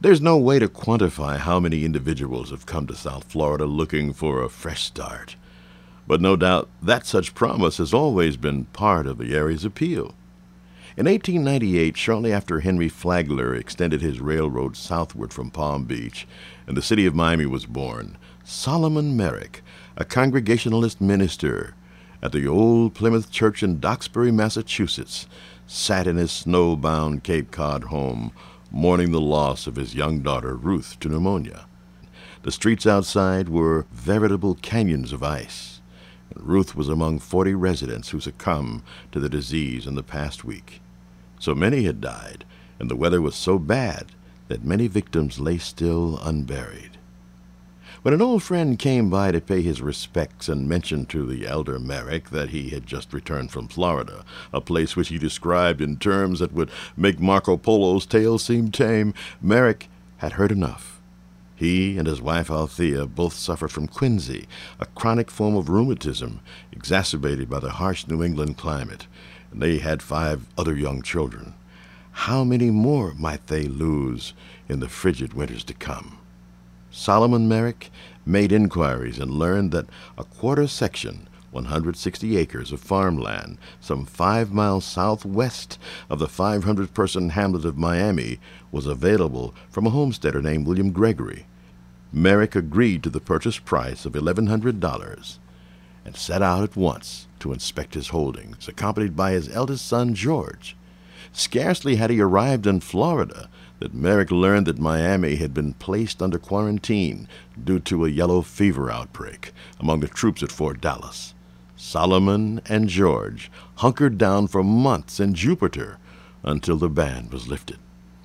There's no way to quantify how many individuals have come to South Florida looking for a fresh start. But no doubt that such promise has always been part of the area's appeal. In 1898, shortly after Henry Flagler extended his railroad southward from Palm Beach, and the city of Miami was born, Solomon Merrick, a Congregationalist minister at the old Plymouth Church in Duxbury, Massachusetts, sat in his snow-bound Cape Cod home, mourning the loss of his young daughter, Ruth, to pneumonia. The streets outside were veritable canyons of ice, and Ruth was among 40 residents who succumbed to the disease in the past week. So many had died, and the weather was so bad that many victims lay still unburied. When an old friend came by to pay his respects and mentioned to the elder Merrick that he had just returned from Florida, a place which he described in terms that would make Marco Polo's tale seem tame, Merrick had heard enough. He and his wife Althea both suffered from quinsy, a chronic form of rheumatism exacerbated by the harsh New England climate, and they had 5 other young children. How many more might they lose in the frigid winters to come? Solomon Merrick made inquiries and learned that a quarter section, 160 acres of farmland, some 5 miles southwest of the 500-person hamlet of Miami, was available from a homesteader named William Gregory. Merrick agreed to the purchase price of $1,100 and set out at once to inspect his holdings, accompanied by his eldest son, George. Scarcely had he arrived in Florida that Merrick learned that Miami had been placed under quarantine due to a yellow fever outbreak among the troops at Fort Dallas. Solomon and George hunkered down for months in Jupiter until the ban was lifted.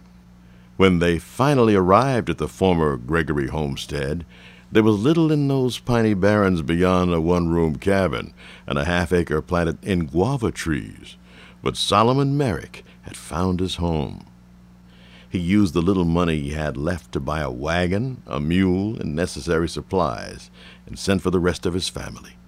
When they finally arrived at the former Gregory homestead, there was little in those piney barrens beyond a one-room cabin and a half-acre planted in guava trees. But Solomon Merrick had found his home. He used the little money he had left to buy a wagon, a mule, and necessary supplies, and sent for the rest of his family.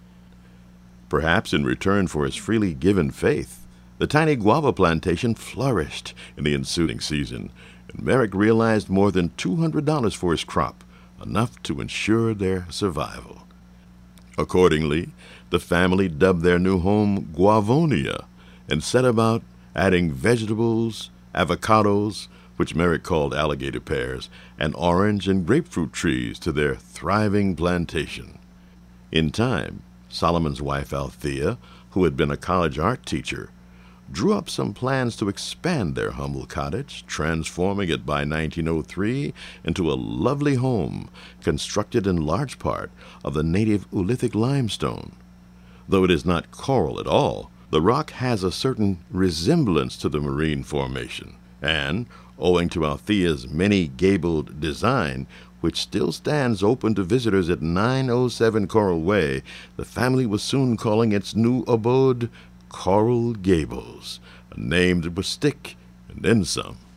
Perhaps in return for his freely given faith, the tiny guava plantation flourished in the ensuing season, and Merrick realized more than $200 for his crop, enough to ensure their survival. Accordingly, the family dubbed their new home Guavonia and set about adding vegetables, avocados, which Merrick called alligator pears, and orange and grapefruit trees to their thriving plantation. In time, Solomon's wife Althea, who had been a college art teacher, drew up some plans to expand their humble cottage, transforming it by 1903 into a lovely home constructed in large part of the native oolithic limestone. Though it is not coral at all, the rock has a certain resemblance to the marine formation, and, owing to Althea's many-gabled design, which still stands open to visitors at 907 Coral Way, the family was soon calling its new abode Coral Gables, a name that would stick and then some.